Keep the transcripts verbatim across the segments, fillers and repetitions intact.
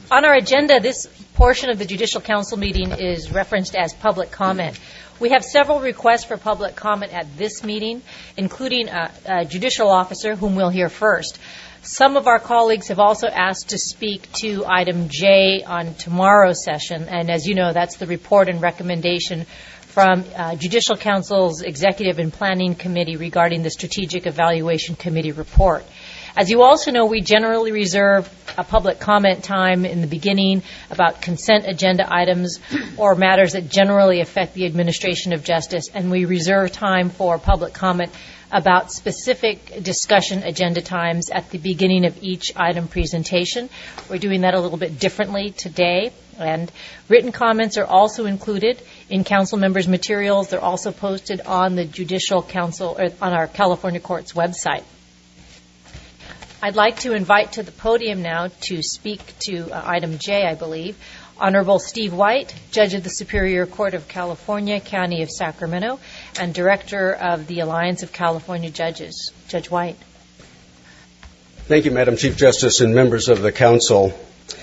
On our agenda, this portion of the Judicial Council meeting is referenced as public comment. We have several requests for public comment at this meeting, including a, a judicial officer, whom we'll hear first. Some of our colleagues have also asked to speak to item J on tomorrow's session, and as you know, that's the report and recommendation from uh, Judicial Council's Executive and Planning Committee regarding the Strategic Evaluation Committee report. As you also know, we generally reserve a public comment time in the beginning about consent agenda items or matters that generally affect the administration of justice, and we reserve time for public comment about specific discussion agenda times at the beginning of each item presentation. We're doing that a little bit differently today, and written comments are also included in council members' materials. They're also posted on the Judicial Council, or on our California Courts website. I'd like to invite to the podium now to speak to uh, item J, I believe, Honorable Steve White, Judge of the Superior Court of California, County of Sacramento, and Director of the Alliance of California Judges. Judge White. Thank you, Madam Chief Justice and members of the Council.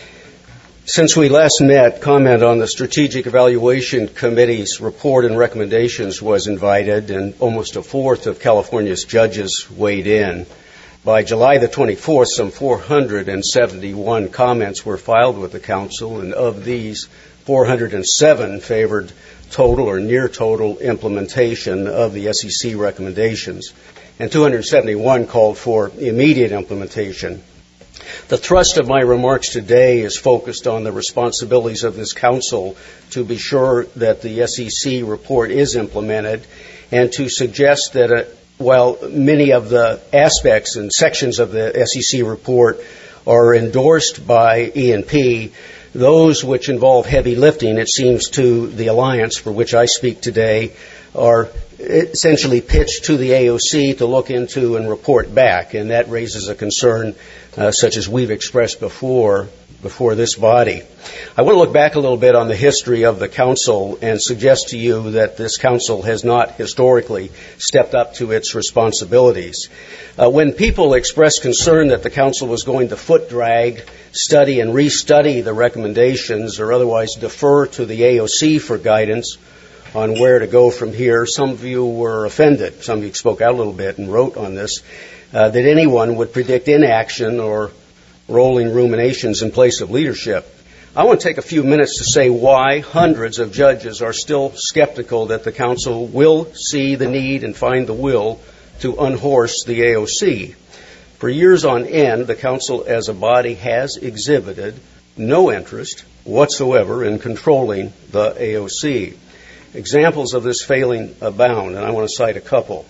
Since we last met, comment on the Strategic Evaluation Committee's report and recommendations was invited, and almost a fourth of California's judges weighed in. By July the twenty-fourth, some four hundred seventy-one comments were filed with the Council, and of these, four hundred seven favored total or near total implementation of the S E C recommendations, and two hundred seventy-one called for immediate implementation. The thrust of my remarks today is focused on the responsibilities of this Council to be sure that the S E C report is implemented, and to suggest that a While many of the aspects and sections of the S E C report are endorsed by E and P, those which involve heavy lifting, it seems to the Alliance, for which I speak today, are essentially pitched to the A O C to look into and report back, and that raises a concern uh, such as we've expressed before before this body. I want to look back a little bit on the history of the Council and suggest to you that this Council has not historically stepped up to its responsibilities. Uh, when people expressed concern that the Council was going to foot drag, study and restudy the recommendations, or otherwise defer to the A O C for guidance on where to go from here, some of you were offended. Some of you spoke out a little bit and wrote on this, uh, that anyone would predict inaction or rolling ruminations in place of leadership. I want to take a few minutes to say why hundreds of judges are still skeptical that the Council will see the need and find the will to unhorse the A O C. For years on end, the Council as a body has exhibited no interest whatsoever in controlling the A O C. Examples of this failing abound, and I want to cite a couple.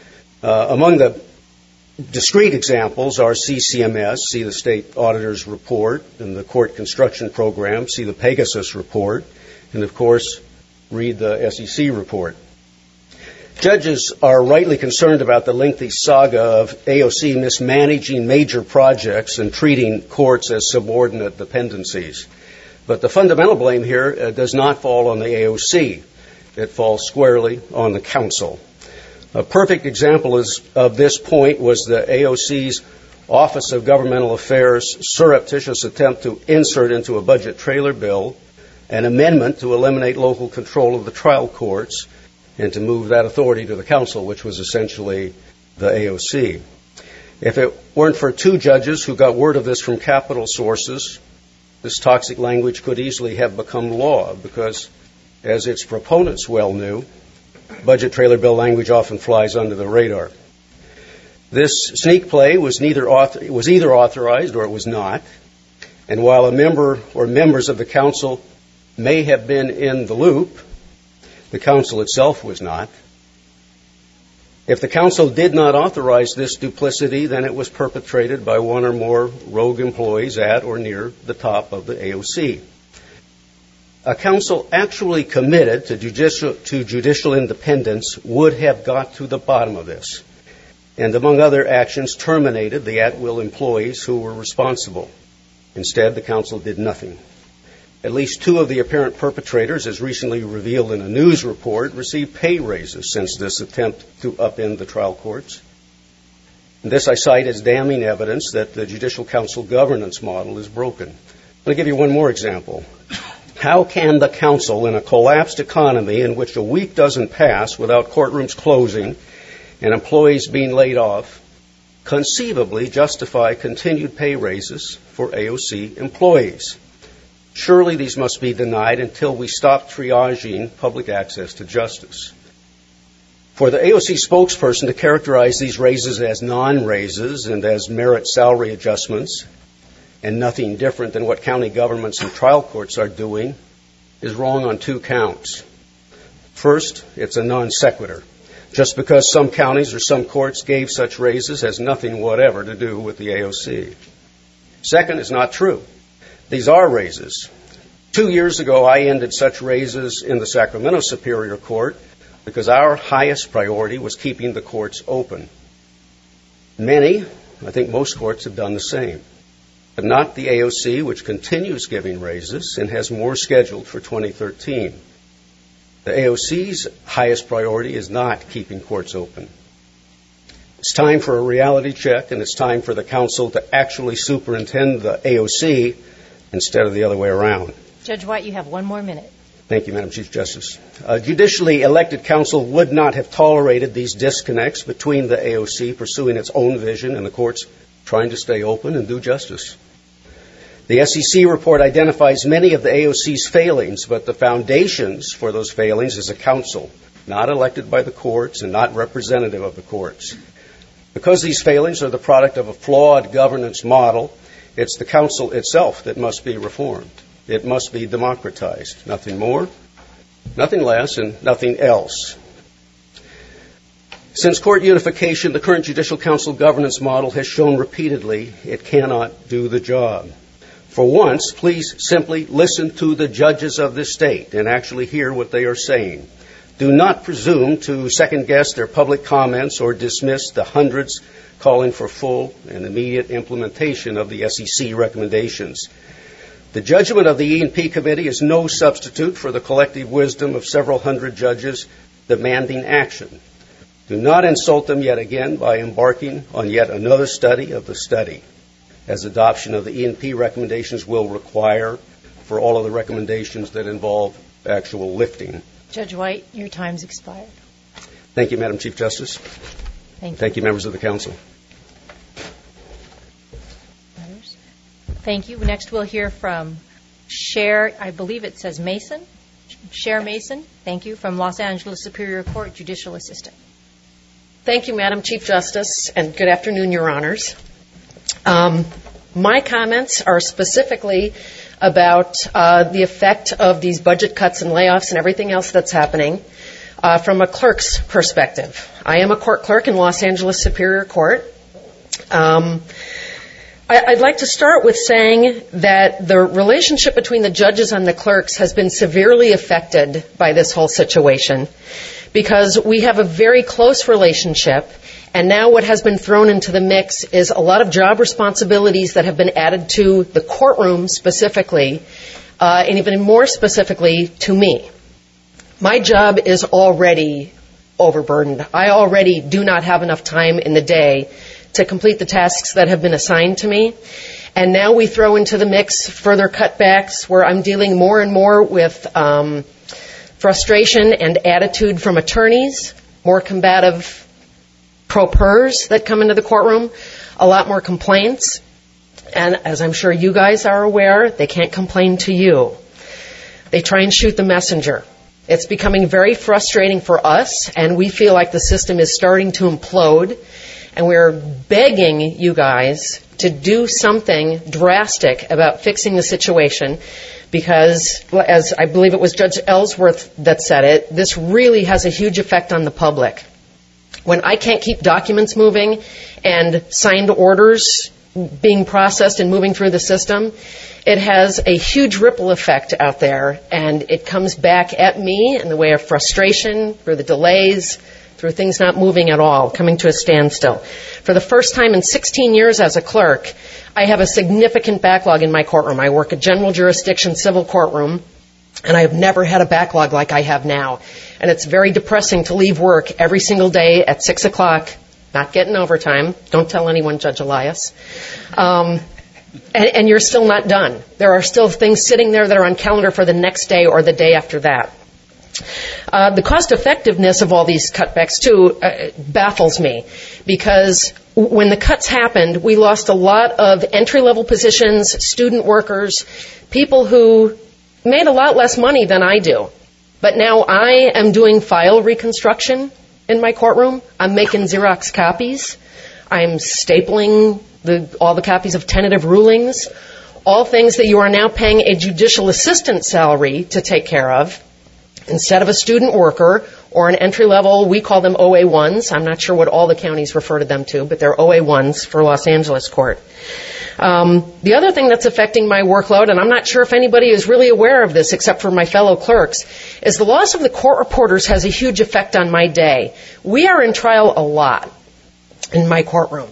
Uh, among the discrete examples are C C M S, see the State Auditor's Report, and the Court Construction Program, see the Pegasus Report, and of course, read the S E C report. Judges are rightly concerned about the lengthy saga of A O C mismanaging major projects and treating courts as subordinate dependencies. But the fundamental blame here uh, does not fall on the A O C. It falls squarely on the Council. A perfect example is, of this point was the A O C's Office of Governmental Affairs' surreptitious attempt to insert into a budget trailer bill an amendment to eliminate local control of the trial courts and to move that authority to the Council, which was essentially the A O C. If it weren't for two judges who got word of this from capital sources, this toxic language could easily have become law because, as its proponents well knew, budget trailer bill language often flies under the radar. This sneak play was neither author, was either authorized or it was not. And while a member or members of the Council may have been in the loop, the Council itself was not. If the Council did not authorize this duplicity, then it was perpetrated by one or more rogue employees at or near the top of the A O C. A Council actually committed to judicial, to judicial independence would have got to the bottom of this, and among other actions, terminated the at-will employees who were responsible. Instead, the Council did nothing. At least two of the apparent perpetrators, as recently revealed in a news report, received pay raises since this attempt to upend the trial courts. And this I cite as damning evidence that the Judicial Council governance model is broken. Let me give you one more example. How can the council, in a collapsed economy in which a week doesn't pass without courtrooms closing and employees being laid off, conceivably justify continued pay raises for A O C employees? Surely these must be denied until we stop triaging public access to justice. For the A O C spokesperson to characterize these raises as non-raises and as merit salary adjustments and nothing different than what county governments and trial courts are doing is wrong on two counts. First, it's a non sequitur. Just because some counties or some courts gave such raises has nothing whatever to do with the A O C. Second, it's not true. These are raises. Two years ago, I ended such raises in the Sacramento Superior Court because our highest priority was keeping the courts open. Many, I think most courts have done the same, but not the A O C, which continues giving raises and has more scheduled for twenty thirteen. The A O C's highest priority is not keeping courts open. It's time for a reality check, and it's time for the council to actually superintend the A O C instead of the other way around. Judge White, you have one more minute. Thank you, Madam Chief Justice. A judicially elected council would not have tolerated these disconnects between the A O C pursuing its own vision and the courts trying to stay open and do justice. The S E C report identifies many of the A O C's failings, but the foundations for those failings is a council, not elected by the courts and not representative of the courts. Because these failings are the product of a flawed governance model, it's the council itself that must be reformed. It must be democratized. Nothing more, nothing less, and nothing else. Since court unification, the current Judicial Council governance model has shown repeatedly it cannot do the job. For once, please simply listen to the judges of this state and actually hear what they are saying. Do not presume to second-guess their public comments or dismiss the hundreds calling for full and immediate implementation of the S E C recommendations. The judgment of the E and P Committee is no substitute for the collective wisdom of several hundred judges demanding action. Do not insult them yet again by embarking on yet another study of the study, as adoption of the E and P recommendations will require for all of the recommendations that involve actual lifting. Judge White, your time's expired. Thank you, Madam Chief Justice. Thank you. Thank you, members of the council. Thank you. Next, we'll hear from Cher, I believe it says Mason. Cher Mason, thank you, from Los Angeles Superior Court, Judicial Assistant. Thank you, Madam Chief Justice, and good afternoon, Your Honors. Um, my comments are specifically about uh, the effect of these budget cuts and layoffs and everything else that's happening uh, from a clerk's perspective. I am a court clerk in Los Angeles Superior Court. Um, I, I'd like to start with saying that the relationship between the judges and the clerks has been severely affected by this whole situation because we have a very close relationship. And now what has been thrown into the mix is a lot of job responsibilities that have been added to the courtroom specifically, uh, and even more specifically to me. My job is already overburdened. I already do not have enough time in the day to complete the tasks that have been assigned to me. And now we throw into the mix further cutbacks where I'm dealing more and more with um, frustration and attitude from attorneys, more combative pro pers that come into the courtroom, a lot more complaints. And as I'm sure you guys are aware, they can't complain to you. They try and shoot the messenger. It's becoming very frustrating for us, and we feel like the system is starting to implode. And we're begging you guys to do something drastic about fixing the situation because, as I believe it was Judge Ellsworth that said it, this really has a huge effect on the public. When I can't keep documents moving and signed orders being processed and moving through the system, it has a huge ripple effect out there, and it comes back at me in the way of frustration, through the delays, through things not moving at all, coming to a standstill. For the first time in sixteen years as a clerk, I have a significant backlog in my courtroom. I work a general jurisdiction civil courtroom, and I have never had a backlog like I have now. And it's very depressing to leave work every single day at six o'clock, not getting overtime. Don't tell anyone, Judge Elias. Um, and, and you're still not done. There are still things sitting there that are on calendar for the next day or the day after that. Uh, the cost effectiveness of all these cutbacks, too, uh, baffles me, because when the cuts happened, we lost a lot of entry-level positions, student workers, people who made a lot less money than I do. But now I am doing file reconstruction in my courtroom. I'm making Xerox copies. I'm stapling the, all the copies of tentative rulings, all things that you are now paying a judicial assistant salary to take care of, instead of a student worker or an entry-level, we call them O A ones. I'm not sure what all the counties refer to them to, but they're O A ones for Los Angeles Court. Um, the other thing that's affecting my workload, and I'm not sure if anybody is really aware of this except for my fellow clerks, is the loss of the court reporters has a huge effect on my day. We are in trial a lot in my courtroom.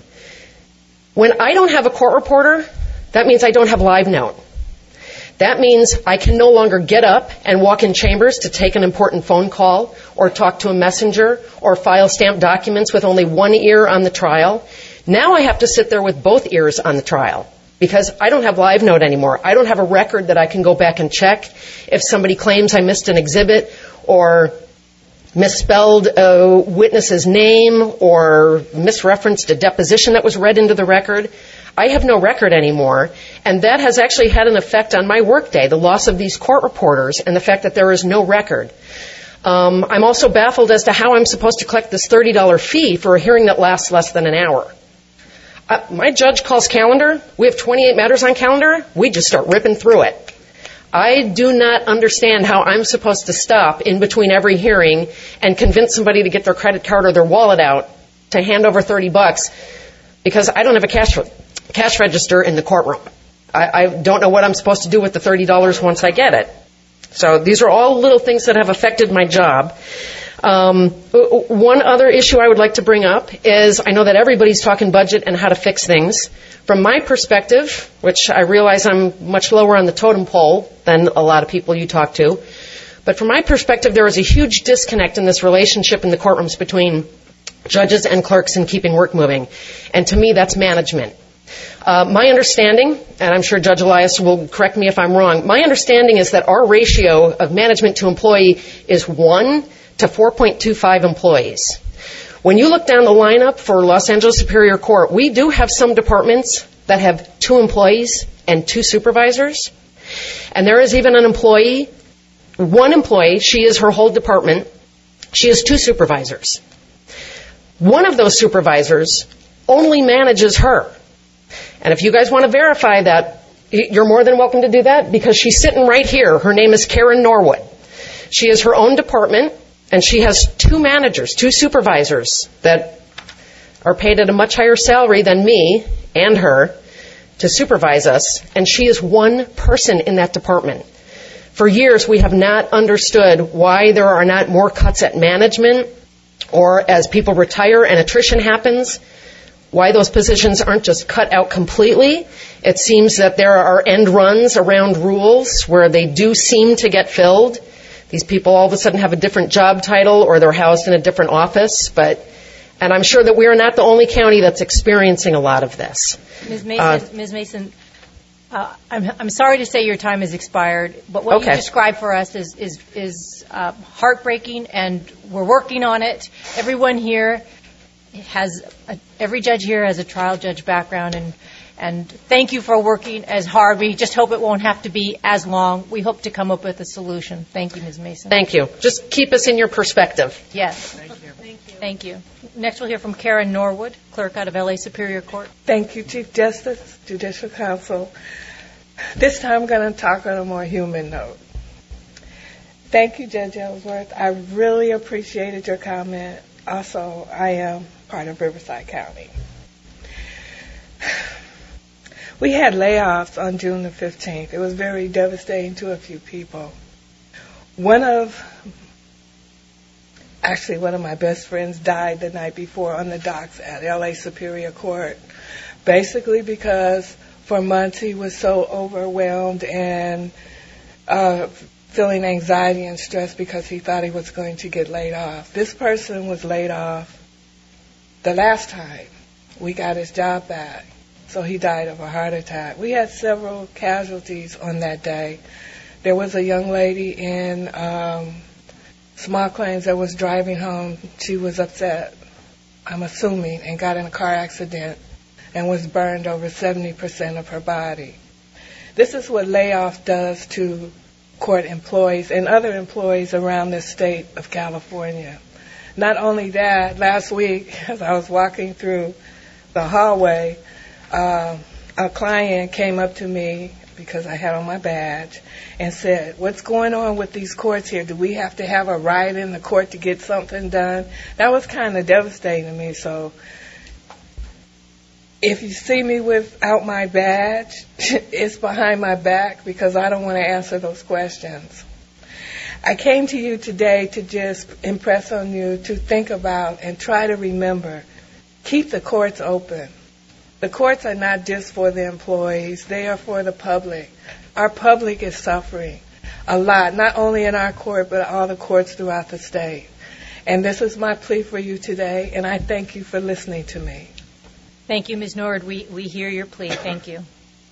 When I don't have a court reporter, that means I don't have live note. That means I can no longer get up and walk in chambers to take an important phone call or talk to a messenger or file stamped documents with only one ear on the trial. Now I have to sit there with both ears on the trial because I don't have live note anymore. I don't have a record that I can go back and check if somebody claims I missed an exhibit or misspelled a witness's name or misreferenced a deposition that was read into the record. I have no record anymore, and that has actually had an effect on my workday, the loss of these court reporters and the fact that there is no record. Um, I'm also baffled as to how I'm supposed to collect this thirty dollars fee for a hearing that lasts less than an hour. Uh, my judge calls calendar. We have twenty-eight matters on calendar. We just start ripping through it. I do not understand how I'm supposed to stop in between every hearing and convince somebody to get their credit card or their wallet out to hand over thirty bucks because I don't have a cash cash register in the courtroom. I, I don't know what I'm supposed to do with the thirty dollars once I get it. So these are all little things that have affected my job. Um, one other issue I would like to bring up is I know that everybody's talking budget and how to fix things. From my perspective, which I realize I'm much lower on the totem pole than a lot of people you talk to, but from my perspective, there is a huge disconnect in this relationship in the courtrooms between judges and clerks in keeping work moving. And to me, that's management. Uh, my understanding, and I'm sure Judge Elias will correct me if I'm wrong, my understanding is that our ratio of management to employee is one to four point two five employees. When you look down the lineup for Los Angeles Superior Court, we do have some departments that have two employees and two supervisors. And there is even an employee, one employee, she is her whole department, she has two supervisors. One of those supervisors only manages her. And if you guys want to verify that, you're more than welcome to do that because she's sitting right here. Her name is Karen Norwood. She has her own department, and she has two managers, two supervisors that are paid at a much higher salary than me and her to supervise us, and she is one person in that department. For years, we have not understood why there are not more cuts at management or as people retire and attrition happens, why those positions aren't just cut out completely. It seems that there are end runs around rules where they do seem to get filled. These people all of a sudden have a different job title or they're housed in a different office. But, and I'm sure that we are not the only county that's experiencing a lot of this. Miz Mason, uh, Miz Mason uh, I'm, I'm sorry to say your time has expired, but what okay. you described for us is, is, is uh, heartbreaking, and we're working on it. Everyone here has a, every judge here has a trial judge background, and and thank you for working as hard. We just hope it won't have to be as long. We hope to come up with a solution. Thank you, Miz Mason. Thank you. Just keep us in your perspective. Yes. Thank you. Thank you. Thank you. Next we'll hear from Karen Norwood, clerk out of L A Superior Court. Thank you, Chief Justice, Judicial Council. This time I'm going to talk on a more human note. Thank you, Judge Ellsworth. I really appreciated your comment. Also, I am part of Riverside County. We had layoffs on June the fifteenth. It was very devastating to a few people. One of, actually one of my best friends died the night before on the docks at L A Superior Court, basically because for months he was so overwhelmed and uh, feeling anxiety and stress because he thought he was going to get laid off. This person was laid off the last time we got his job back. so he died of a heart attack. We had several casualties on that day. There was a young lady in um, Small Claims that was driving home. She was upset, I'm assuming, and got in a car accident and was burned over seventy percent of her body. This is what layoff does to court employees and other employees around the state of California. Not only that, last week as I was walking through the hallway, uh, a client came up to me because I had on my badge and said, what's going on with these courts here? Do we have to have a riot in the court to get something done? That was kind of devastating to me. So if you see me without my badge, it's behind my back because I don't want to answer those questions. I came to you today to just impress on you to think about and try to remember, keep the courts open. The courts are not just for the employees, they are for the public. Our public is suffering a lot, not only in our court, but all the courts throughout the state. And this is my plea for you today, and I thank you for listening to me. Thank you, Miz Nord. We, we hear your plea. Thank you.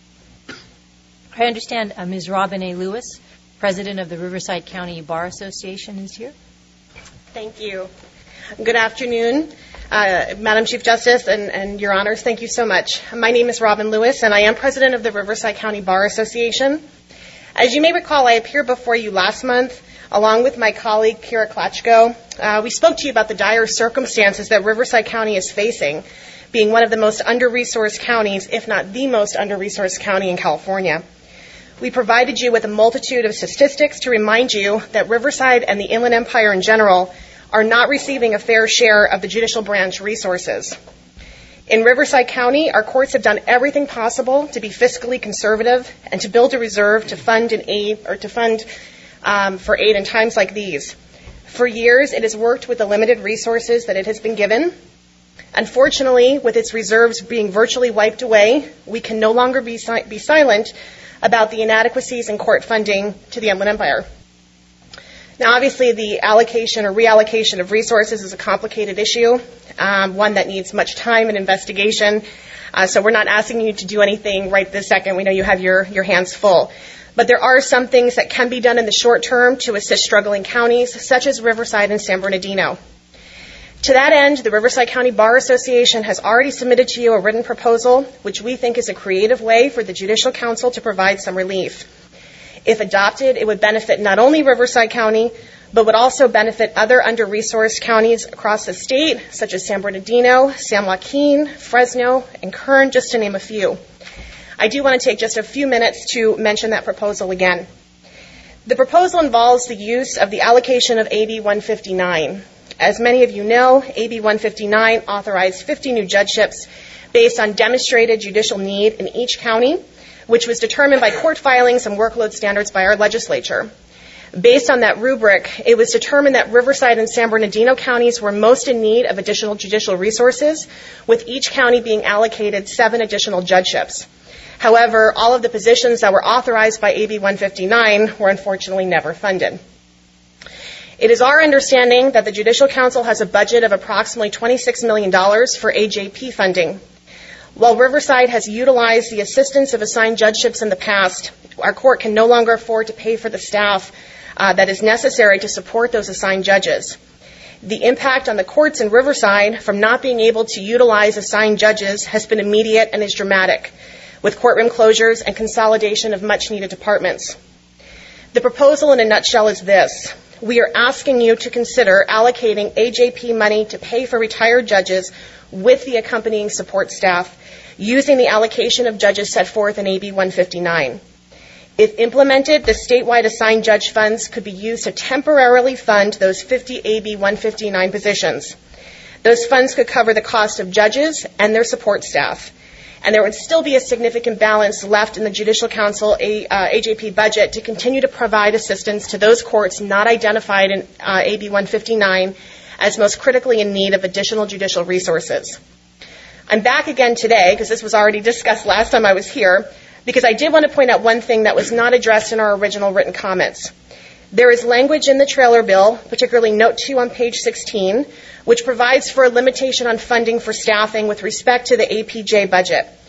I understand uh, Miz Robin A. Lewis, President of the Riverside County Bar Association, is here. Thank you. Good afternoon, uh, Madam Chief Justice and, and Your Honors. Thank you so much. My name is Robin Lewis, and I am President of the Riverside County Bar Association. As you may recall, I appeared before you last month, along with my colleague, Kira Klatchko. Uh, we spoke to you about the dire circumstances that Riverside County is facing, being one of the most under-resourced counties, if not the most under-resourced county in California. We provided you with a multitude of statistics to remind you that Riverside and the Inland Empire in general are not receiving a fair share of the judicial branch resources. In Riverside County, our courts have done everything possible to be fiscally conservative and to build a reserve to fund an aid or to fund um, for aid in times like these. For years, it has worked with the limited resources that it has been given. Unfortunately, with its reserves being virtually wiped away, we can no longer be, si- be silent about the inadequacies in court funding to the Inland Empire. Now, obviously, the allocation or reallocation of resources is a complicated issue, um, one that needs much time and investigation. Uh, so we're not asking you to do anything right this second. We know you have your, your hands full. But there are some things that can be done in the short term to assist struggling counties, such as Riverside and San Bernardino. To that end, the Riverside County Bar Association has already submitted to you a written proposal, which we think is a creative way for the Judicial Council to provide some relief. If adopted, it would benefit not only Riverside County, but would also benefit other under-resourced counties across the state, such as San Bernardino, San Joaquin, Fresno, and Kern, just to name a few. I do want to take just a few minutes to mention that proposal again. The proposal involves the use of the allocation of A B one fifty-nine. As many of you know, A B one fifty-nine authorized fifty new judgeships based on demonstrated judicial need in each county, which was determined by court filings and workload standards by our legislature. Based on that rubric, it was determined that Riverside and San Bernardino counties were most in need of additional judicial resources, with each county being allocated seven additional judgeships. However, all of the positions that were authorized by A B one fifty-nine were unfortunately never funded. It is our understanding that the Judicial Council has a budget of approximately twenty-six million dollars for A J P funding. While Riverside has utilized the assistance of assigned judgeships in the past, our court can no longer afford to pay for the staff uh, that is necessary to support those assigned judges. The impact on the courts in Riverside from not being able to utilize assigned judges has been immediate and is dramatic, with courtroom closures and consolidation of much-needed departments. The proposal in a nutshell is this. We are asking you to consider allocating A J P money to pay for retired judges with the accompanying support staff, using the allocation of judges set forth in A B one fifty-nine. If implemented, the statewide assigned judge funds could be used to temporarily fund those fifty A B one fifty-nine positions. Those funds could cover the cost of judges and their support staff. And there would still be a significant balance left in the Judicial Council A, uh, A J P budget to continue to provide assistance to those courts not identified in uh, A B one fifty-nine as most critically in need of additional judicial resources. I'm back again today, because this was already discussed last time I was here, because I did want to point out one thing that was not addressed in our original written comments. There is language in the trailer bill, particularly note two on page sixteen, which provides for a limitation on funding for staffing with respect to the A P J budget.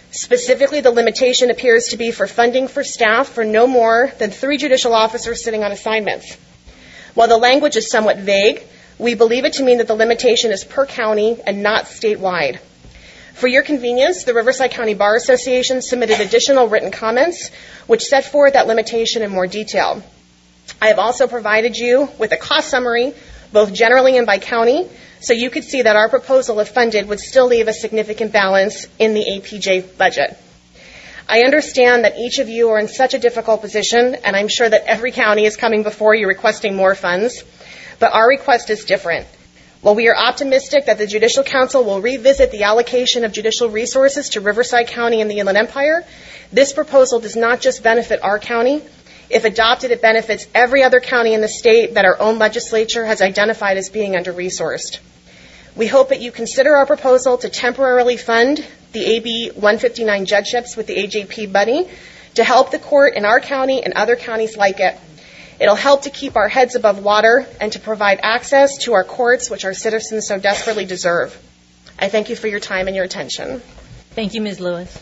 Specifically, the limitation appears to be for funding for staff for no more than three judicial officers sitting on assignments. While the language is somewhat vague, we believe it to mean that the limitation is per county and not statewide. For your convenience, the Riverside County Bar Association submitted additional written comments which set forth that limitation in more detail. I have also provided you with a cost summary, both generally and by county, so you could see that our proposal, if funded, would still leave a significant balance in the A P J budget. I understand that each of you are in such a difficult position, and I'm sure that every county is coming before you requesting more funds, but our request is different. While we are optimistic that the Judicial Council will revisit the allocation of judicial resources to Riverside County and the Inland Empire, this proposal does not just benefit our county. If adopted, it benefits every other county in the state that our own legislature has identified as being under-resourced. We hope that you consider our proposal to temporarily fund the A B one fifty-nine judgeships with the A J P money to help the court in our county and other counties like it. It'll help to keep our heads above water and to provide access to our courts, which our citizens so desperately deserve. I thank you for your time and your attention. Thank you, Miz Lewis.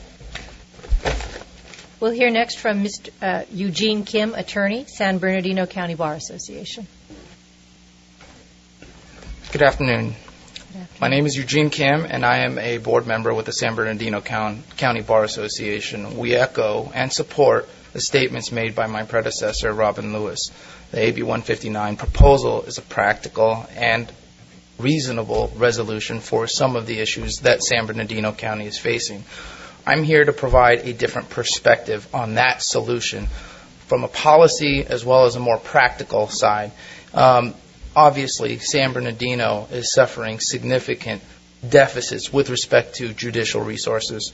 We'll hear next from Mister Uh, Eugene Kim, attorney, San Bernardino County Bar Association. Good afternoon. My name is Eugene Kim, and I am a board member with the San Bernardino County Bar Association. We echo and support the statements made by my predecessor, Robin Lewis. The A B one fifty-nine proposal is a practical and reasonable resolution for some of the issues that San Bernardino County is facing. I'm here to provide a different perspective on that solution from a policy as well as a more practical side. Um, Obviously, San Bernardino is suffering significant deficits with respect to judicial resources.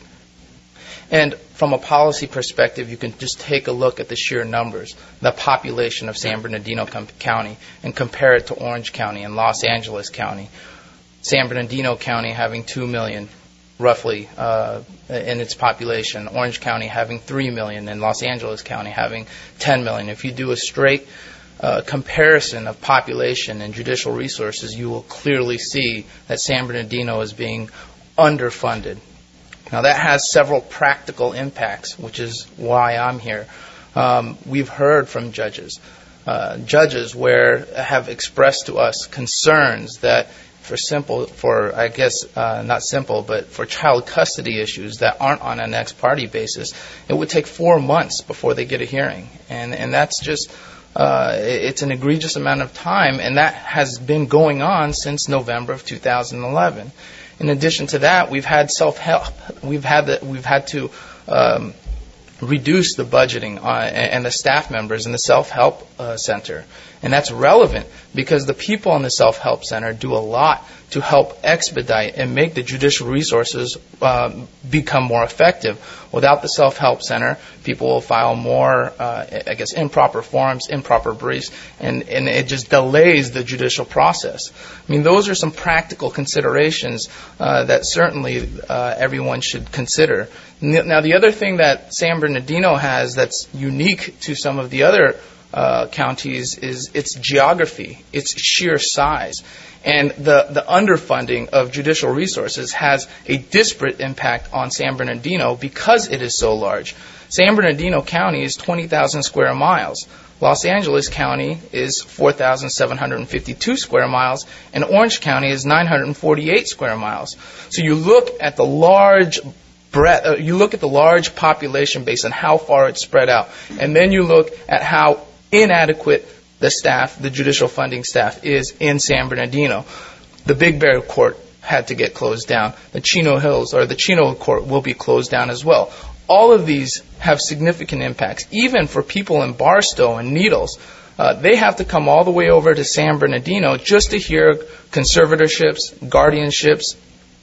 And from a policy perspective, you can just take a look at the sheer numbers, the population of San Bernardino County, and compare it to Orange County and Los Angeles County. San Bernardino County having two million, roughly, uh, in its population. Orange County having three million, and Los Angeles County having ten million. If you do a straight Uh, comparison of population and judicial resources, you will clearly see that San Bernardino is being underfunded. Now, that has several practical impacts, which is why I'm here. Um, we've heard from judges, uh, judges where have expressed to us concerns that for simple, for I guess uh, not simple, but for child custody issues that aren't on an ex parte basis, it would take four months before they get a hearing, and and that's just. Uh, it's an egregious amount of time, and that has been going on since November of two thousand eleven. In addition to that, we've had self-help. We've had the, we've had to um, reduce the budgeting uh, and the staff members in the self-help uh, center, and that's relevant because the people in the self-help center do a lot to help expedite and make the judicial resources uh, become more effective. Without the self-help center, people will file more, uh, I guess, improper forms, improper briefs, and, and it just delays the judicial process. I mean, those are some practical considerations uh, that certainly uh, everyone should consider. Now, the other thing that San Bernardino has that's unique to some of the other uh, counties is its geography, its sheer size. And the, the underfunding of judicial resources has a disparate impact on San Bernardino because it is so large. San Bernardino County is twenty thousand square miles. Los Angeles County is four thousand seven hundred fifty-two square miles, and Orange County is nine hundred forty-eight square miles. So you look at the large breadth, uh, you look at the large population base and how far it's spread out, and then you look at how inadequate the staff, the judicial funding staff, is in San Bernardino. The Big Bear Court had to get closed down. The Chino Hills, or the Chino Court, will be closed down as well. All of these have significant impacts, even for people in Barstow and Needles. Uh, they have to come all the way over to San Bernardino just to hear conservatorships, guardianships,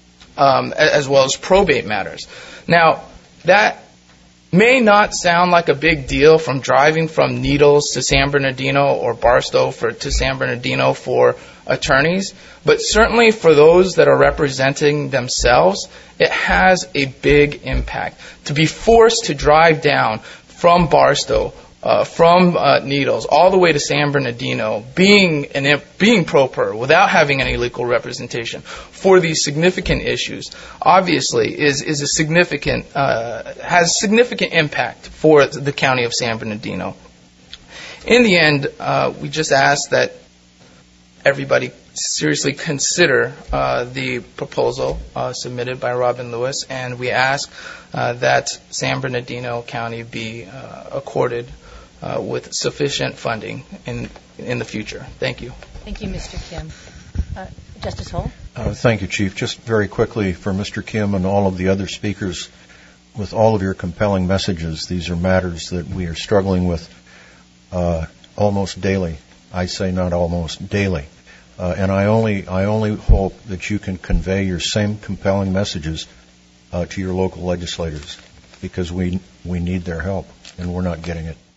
um, as well as probate matters. Now, that may not sound like a big deal from driving from Needles to San Bernardino or Barstow for, to San Bernardino for attorneys, but certainly for those that are representing themselves, it has a big impact. To be forced to drive down from Barstow uh, from uh, Needles all the way to San Bernardino, being an imp- being pro per without having any legal representation for these significant issues, obviously is is a significant uh, has significant impact for the county of San Bernardino. In the end, uh, we just ask that everybody seriously consider uh, the proposal uh, submitted by Robin Lewis, and we ask uh, that San Bernardino County be uh, accorded uh, with sufficient funding in in the future. Thank you. Thank you, Mister Kim. Uh, Justice Hull? Uh, thank you, Chief. Just very quickly for Mister Kim and all of the other speakers, with all of your compelling messages, these are matters that we are struggling with uh, almost daily. I say not almost, daily. Uh, and I only I only hope that you can convey your same compelling messages uh, to your local legislators, because we we need their help, and we're not getting it.